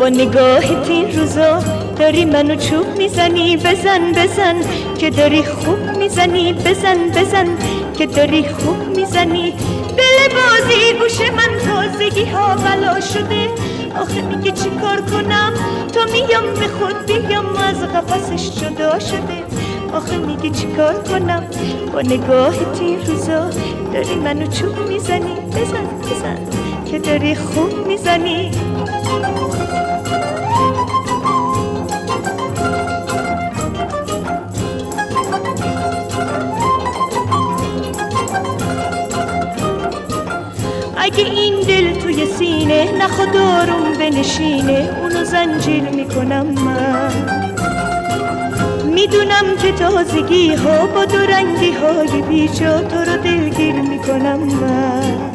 با نگاهت این روزا داری منو چوب میزنی. بزن بزن که داری خوب میزنی. بزن بزن که داری خوب میزنی. دل بازی گوش من تازگی ها بلا شده. آخه میگه چی کار کنم تا میام به خود بیام از قفسش جدا شده. آخه میگه چی کار کنم با نگاهت این روزا داری منو چوب میزنی. بزن بزن که داری خوب میزنی. اگه این دل توی سینه نخواد آروم بنشینه اونو زنجیر میکنم من. میدونم که تازگی ها با دو رنگی های بیجا تو رو دلگیر میکنم من.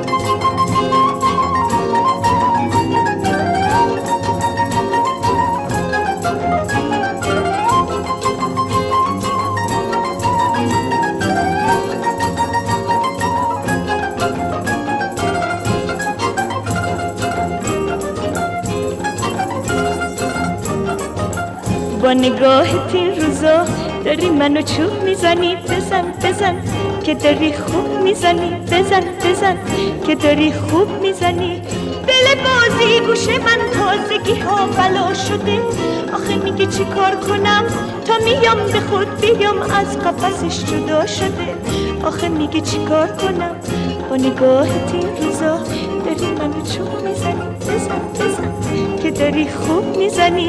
با نگاهت این روزا داری منو چوب میزنی. بزن بزن که داری خوب میزنی. بزن بزن که داری خوب میزنی. دل بازی گوش من تازگی ها بلا شده. آخه میگه چی کار کنم تا میام به خود بیام از قفسش جدا شده. آخه میگه چی کار کنم با نگاهت این روزا داری منو چوب میزنی. بزن بزن که داری خوب میزنی.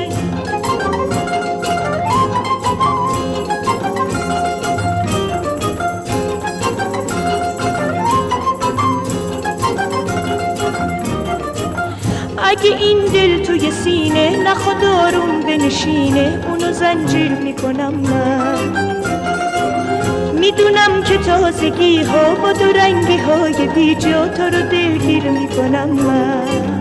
اگه این دل توی سینه نخواد آروم بنشینه اونو زنجیر میکنم من. میدونم که تازگی ها با دو رنگی های بیجا تو رو دلگیر میکنم من.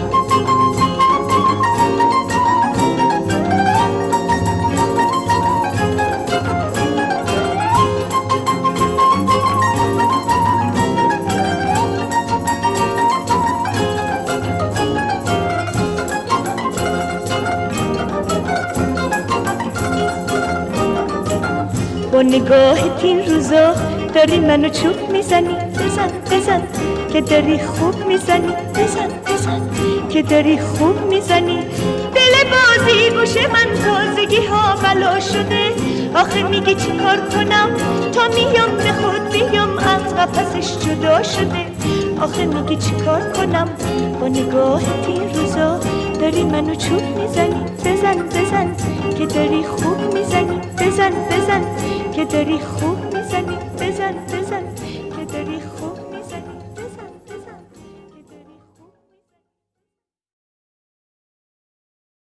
با نگاهت این روزا داری منو چوب میزنی. بزن بزن که داری خوب میزنی. بزن بزن که داری خوب میزنی. دل بازی گوش من تازگی ها بلا شده. آخه میگه چی کار کنم تا میام به خود بیام از قفسش جدا شده. آخه میگه چی کار کنم با نگاهت این روزا داری منو چوب میزنی. بزن بزن که داری خوب میزنی. بزن بزن که داری خوب